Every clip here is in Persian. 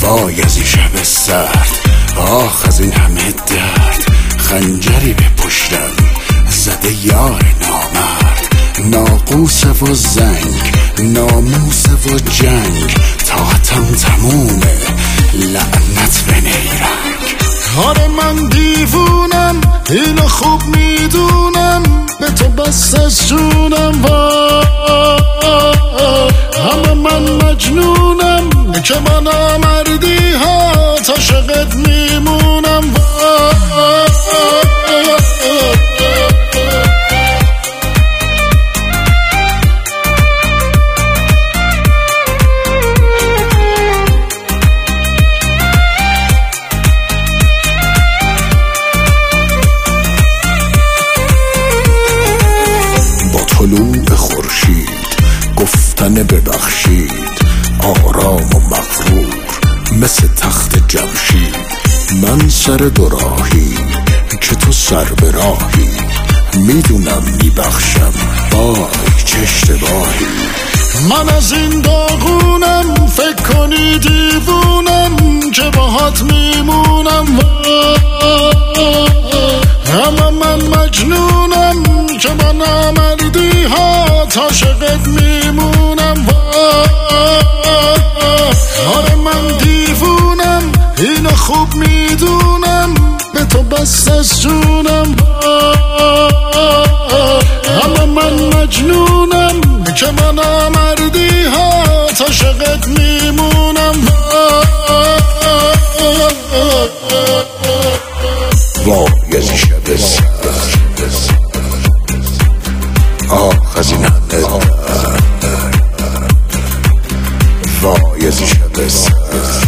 وای از این شب سرد، آخ از این همه درد. خنجری به پشتم زده یار نامرد، ناقوس و زنگ، ناموس و جنگ. طاقتم تمومه، لعنت به نیرنگ. آره من دیوونم، اینو خوب میدونم، به تو بس از جونم. همه من مجنونم که من آمردی ها تا عاشقت میمونم. طلوع خورشید گفتن ببخشید، آرام و مغرور مثل تخت جمشید. من سر دوراهی که تو سر به راهی، میدونم میبخشم وای چه اشتباهی. من از این داغونم، فکر کنی دیوونم که باهات میمونم. اما من مجنونم که با نامردی ها تا عاشقت میمونم. آره من دیوونم، اینو خوب میدونم، به تو بس از جونم. اما من مجنونم که با نامردی ها تا عاشقت میمونم. وای از این شب سرد، آخ از این همه درد. وای از این شب سرد،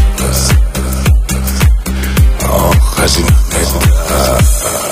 آخ از این همه درد.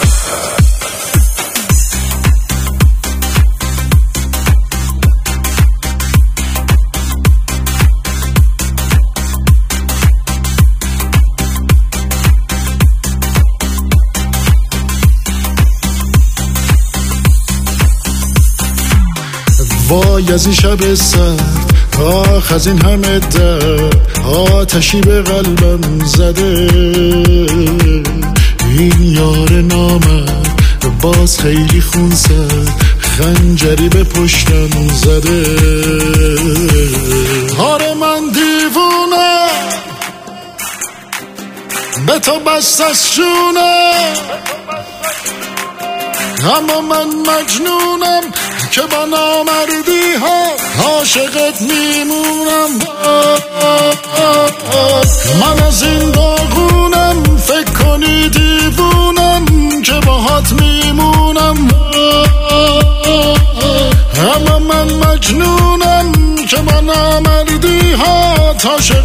وای از این شب سرد، آخ از این همه درد. آتشی به قلبم زده، این یار نامرد باز خیلی خونسرد، خنجری به پشتم زده. آره من دیوونم، به تو بس از جونم. اما من مجنونم که با نامردی ها عاشقت میمونم. من از این داغونم، فکر کنی دیوونم که باهات میمونم. اما من مجنونم که با نامردی ها تا